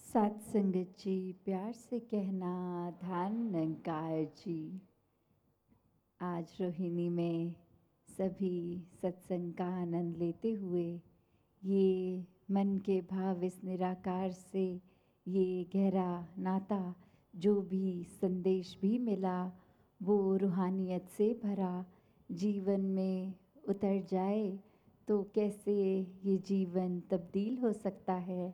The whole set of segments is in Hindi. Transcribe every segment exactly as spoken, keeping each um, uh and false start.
सात संगत जी, प्यार से कहना ध्यान निरंकार जी। आज रोहिणी में सभी सत्संग का आनंद लेते हुए ये मन के भाव इस निराकार से ये गहरा नाता, जो भी संदेश भी मिला वो रूहानियत से भरा जीवन में उतर जाए तो कैसे ये जीवन तब्दील हो सकता है।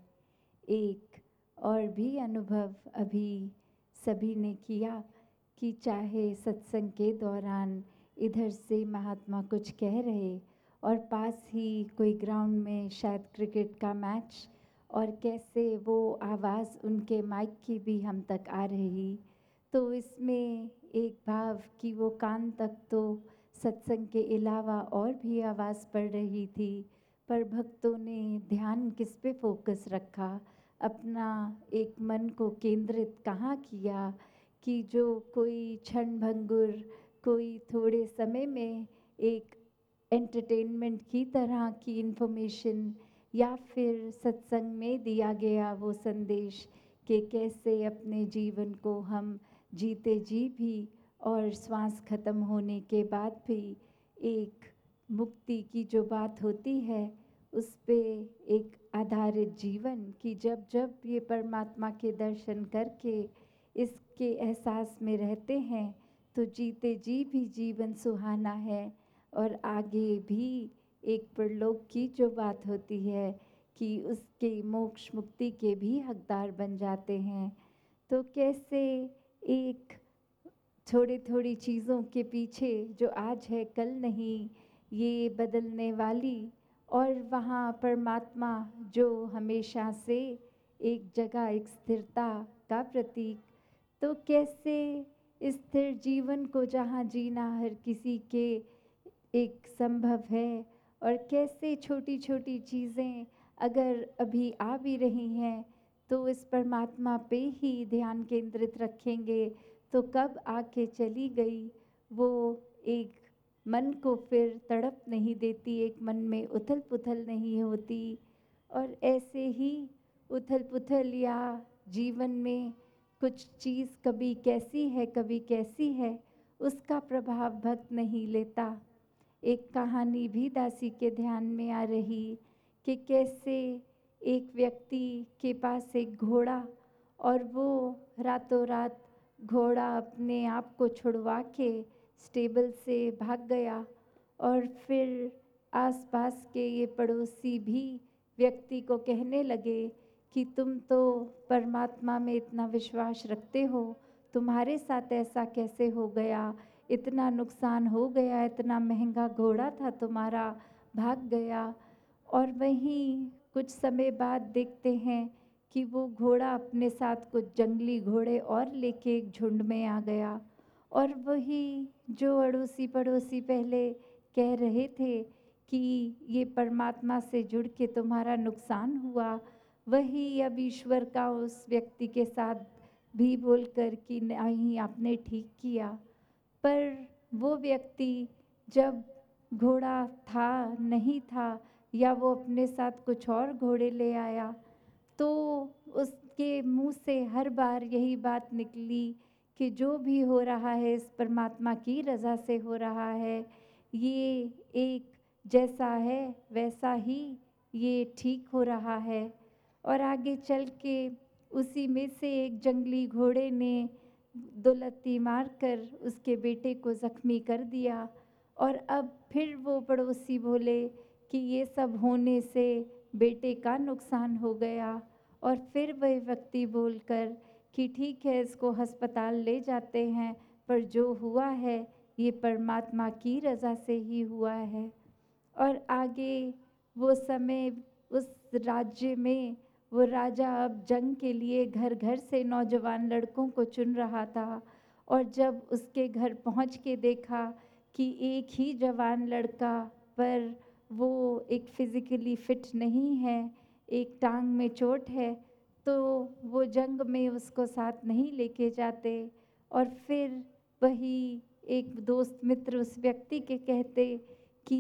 एक और भी अनुभव अभी सभी ने किया कि चाहे सत्संग के दौरान इधर से महात्मा कुछ कह रहे और पास ही कोई ग्राउंड में शायद क्रिकेट का मैच, और कैसे वो आवाज़ उनके माइक की भी हम तक आ रही, तो इसमें एक भाव कि वो कान तक तो सत्संग के अलावा और भी आवाज़ पड़ रही थी, पर भक्तों ने ध्यान किस पे फोकस रखा, अपना एक मन को केंद्रित कहाँ किया कि जो कोई क्षण भंगुर, कोई थोड़े समय में एक एंटरटेनमेंट की तरह की इन्फॉर्मेशन या फिर सत्संग में दिया गया वो संदेश कि कैसे अपने जीवन को हम जीते जी भी और श्वास खत्म होने के बाद भी एक मुक्ति की जो बात होती है उस पे एक आधारित जीवन कि जब जब ये परमात्मा के दर्शन करके इसके एहसास में रहते हैं तो जीते जी भी जीवन सुहाना है, और आगे भी एक परलोक की जो बात होती है कि उसके मोक्ष मुक्ति के भी हकदार बन जाते हैं। तो कैसे एक थोड़ी थोड़ी चीज़ों के पीछे जो आज है कल नहीं, ये बदलने वाली, और वहाँ परमात्मा जो हमेशा से एक जगह एक स्थिरता का प्रतीक, तो कैसे स्थिर जीवन को जहाँ जीना हर किसी के एक संभव है, और कैसे छोटी छोटी चीज़ें अगर अभी आ भी रही हैं तो इस परमात्मा पे ही ध्यान केंद्रित रखेंगे तो कब आके चली गई वो एक मन को फिर तड़प नहीं देती, एक मन में उथल पुथल नहीं होती। और ऐसे ही उथल पुथल या जीवन में कुछ चीज़ कभी कैसी है कभी कैसी है उसका प्रभाव भक्त नहीं लेता। एक कहानी भी दासी के ध्यान में आ रही कि कैसे एक व्यक्ति के पास एक घोड़ा, और वो रातों रात घोड़ा अपने आप को छुड़वा के स्टेबल से भाग गया, और फिर आसपास के ये पड़ोसी भी व्यक्ति को कहने लगे कि तुम तो परमात्मा में इतना विश्वास रखते हो, तुम्हारे साथ ऐसा कैसे हो गया, इतना नुकसान हो गया, इतना महंगा घोड़ा था तुम्हारा, भाग गया। और वहीं कुछ समय बाद देखते हैं कि वो घोड़ा अपने साथ कुछ जंगली घोड़े और लेके एक झुंड में आ गया, और वही जो अड़ोसी पड़ोसी पहले कह रहे थे कि ये परमात्मा से जुड़ के तुम्हारा नुकसान हुआ, वही अब ईश्वर का उस व्यक्ति के साथ भी बोलकर कि नहीं आपने ठीक किया। पर वो व्यक्ति जब घोड़ा था नहीं था या वो अपने साथ कुछ और घोड़े ले आया तो उसके मुंह से हर बार यही बात निकली कि जो भी हो रहा है इस परमात्मा की रज़ा से हो रहा है, ये एक जैसा है वैसा ही ये ठीक हो रहा है। और आगे चल के उसी में से एक जंगली घोड़े ने दो लत्ती मारकर उसके बेटे को जख्मी कर दिया, और अब फिर वो पड़ोसी बोले कि ये सब होने से बेटे का नुकसान हो गया, और फिर वह व्यक्ति बोलकर कि ठीक है इसको अस्पताल ले जाते हैं, पर जो हुआ है ये परमात्मा की रज़ा से ही हुआ है। और आगे वो समय उस राज्य में वो राजा अब जंग के लिए घर घर से नौजवान लड़कों को चुन रहा था, और जब उसके घर पहुंच के देखा कि एक ही जवान लड़का, पर वो एक फिज़िकली फिट नहीं है, एक टांग में चोट है, तो वो जंग में उसको साथ नहीं लेके जाते। और फिर वही एक दोस्त मित्र उस व्यक्ति के कहते कि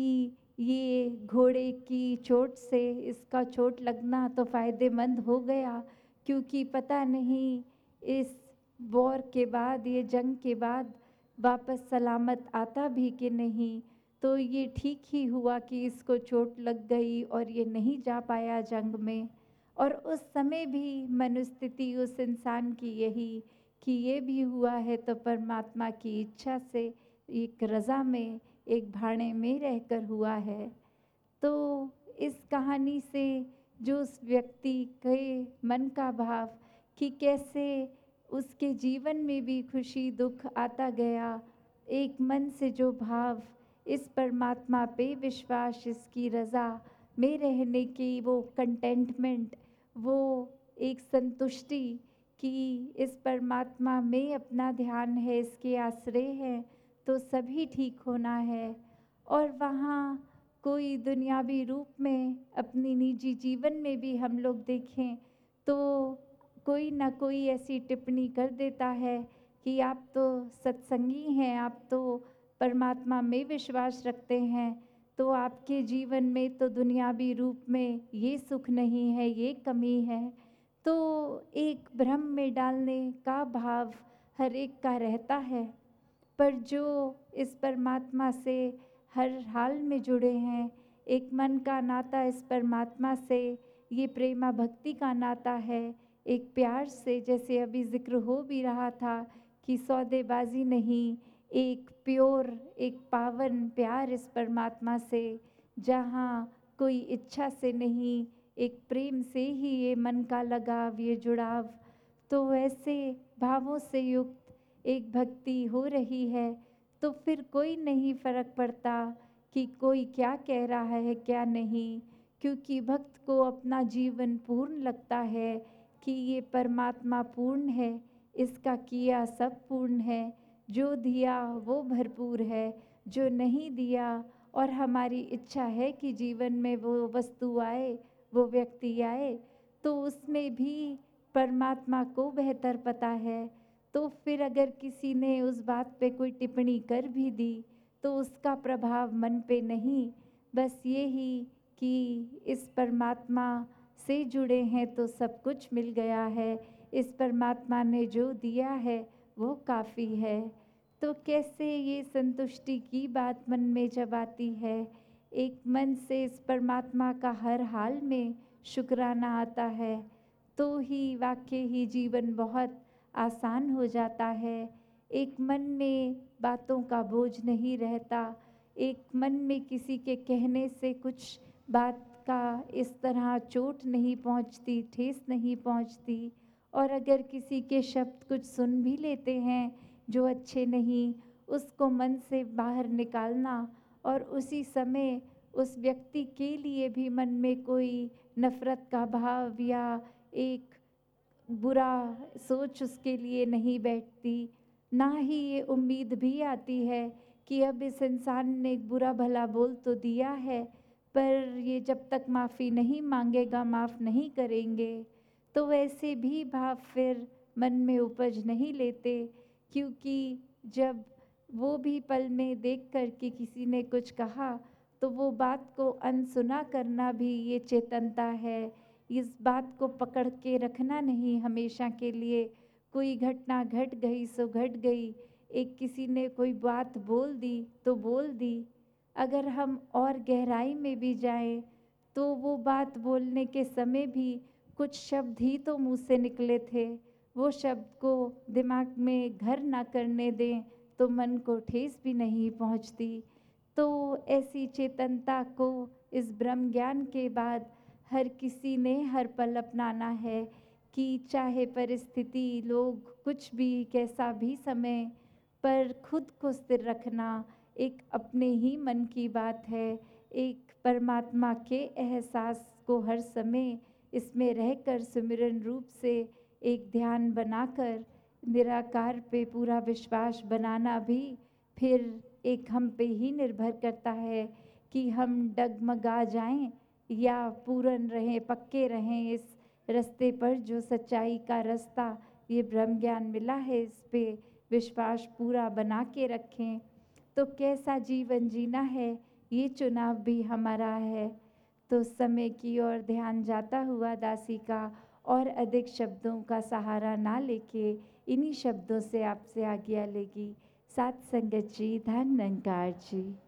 ये घोड़े की चोट से इसका चोट लगना तो फ़ायदेमंद हो गया, क्योंकि पता नहीं इस वॉर के बाद, ये जंग के बाद वापस सलामत आता भी कि नहीं। तो ये ठीक ही हुआ कि इसको चोट लग गई और ये नहीं जा पाया जंग में। और उस समय भी मनोस्थिति उस इंसान की यही कि ये भी हुआ है तो परमात्मा की इच्छा से, एक रज़ा में, एक भाड़े में रहकर हुआ है। तो इस कहानी से जो उस व्यक्ति के मन का भाव कि कैसे उसके जीवन में भी खुशी दुख आता गया, एक मन से जो भाव, इस परमात्मा पे विश्वास, इसकी रज़ा में रहने की वो कंटेंटमेंट, वो एक संतुष्टि कि इस परमात्मा में अपना ध्यान है, इसके आश्रय है तो सभी ठीक होना है। और वहाँ कोई दुनियावी रूप में अपनी निजी जीवन में भी हम लोग देखें तो कोई ना कोई ऐसी टिप्पणी कर देता है कि आप तो सत्संगी हैं, आप तो परमात्मा में विश्वास रखते हैं, तो आपके जीवन में तो दुनियावी रूप में ये सुख नहीं है, ये कमी है। तो एक भ्रम में डालने का भाव हर एक का रहता है। पर जो इस परमात्मा से हर हाल में जुड़े हैं, एक मन का नाता इस परमात्मा से, ये प्रेमा भक्ति का नाता है, एक प्यार से, जैसे अभी जिक्र हो भी रहा था कि सौदेबाजी नहीं, एक प्योर, एक पावन प्यार इस परमात्मा से, जहाँ कोई इच्छा से नहीं, एक प्रेम से ही ये मन का लगाव, ये जुड़ाव। तो ऐसे भावों से युक्त एक भक्ति हो रही है तो फिर कोई नहीं फर्क पड़ता कि कोई क्या कह रहा है क्या नहीं, क्योंकि भक्त को अपना जीवन पूर्ण लगता है कि ये परमात्मा पूर्ण है, इसका किया सब पूर्ण है, जो दिया वो भरपूर है, जो नहीं दिया और हमारी इच्छा है कि जीवन में वो वस्तु आए, वो व्यक्ति आए, तो उसमें भी परमात्मा को बेहतर पता है। तो फिर अगर किसी ने उस बात पे कोई टिप्पणी कर भी दी तो उसका प्रभाव मन पे नहीं, बस ये ही कि इस परमात्मा से जुड़े हैं तो सब कुछ मिल गया है, इस परमात्मा ने जो दिया है वो काफ़ी है। तो कैसे ये संतुष्टि की बात मन में जब आती है, एक मन से इस परमात्मा का हर हाल में शुक्राना आता है, तो ही वाकई ही जीवन बहुत आसान हो जाता है। एक मन में बातों का बोझ नहीं रहता, एक मन में किसी के कहने से कुछ बात का इस तरह चोट नहीं पहुंचती, ठेस नहीं पहुंचती। और अगर किसी के शब्द कुछ सुन भी लेते हैं जो अच्छे नहीं, उसको मन से बाहर निकालना और उसी समय उस व्यक्ति के लिए भी मन में कोई नफ़रत का भाव या एक बुरा सोच उसके लिए नहीं बैठती, ना ही ये उम्मीद भी आती है कि अब इस इंसान ने एक बुरा भला बोल तो दिया है, पर ये जब तक माफ़ी नहीं मांगेगा, माफ़ नहीं करेंगे। तो वैसे भी भाव फिर मन में उपज नहीं लेते, क्योंकि जब वो भी पल में देख कर के किसी ने कुछ कहा तो वो बात को अनसुना करना भी ये चेतनता है। इस बात को पकड़ के रखना नहीं हमेशा के लिए, कोई घटना घट गई सो घट गई, एक किसी ने कोई बात बोल दी तो बोल दी। अगर हम और गहराई में भी जाएं तो वो बात बोलने के समय भी कुछ शब्द ही तो मुँह से निकले थे, वो शब्द को दिमाग में घर ना करने दें तो मन को ठेस भी नहीं पहुंचती। तो ऐसी चेतनता को इस ब्रह्म ज्ञान के बाद हर किसी ने हर पल अपनाना है कि चाहे परिस्थिति, लोग, कुछ भी, कैसा भी समय, पर खुद को स्थिर रखना एक अपने ही मन की बात है। एक परमात्मा के एहसास को हर समय इसमें रहकर सिमरन रूप से एक ध्यान बनाकर निराकार पे पूरा विश्वास बनाना भी फिर एक हम पे ही निर्भर करता है कि हम डगमगा जाएं या पूर्ण रहें, पक्के रहें इस रास्ते पर, जो सच्चाई का रास्ता ये ब्रह्म ज्ञान मिला है, इस पे विश्वास पूरा बना के रखें। तो कैसा जीवन जीना है ये चुनाव भी हमारा है। तो समय की ओर ध्यान जाता हुआ दासी का और अधिक शब्दों का सहारा ना लेके इन्हीं शब्दों से आपसे आज्ञा लेगी। साथ संगत जी, धन निरंकार जी।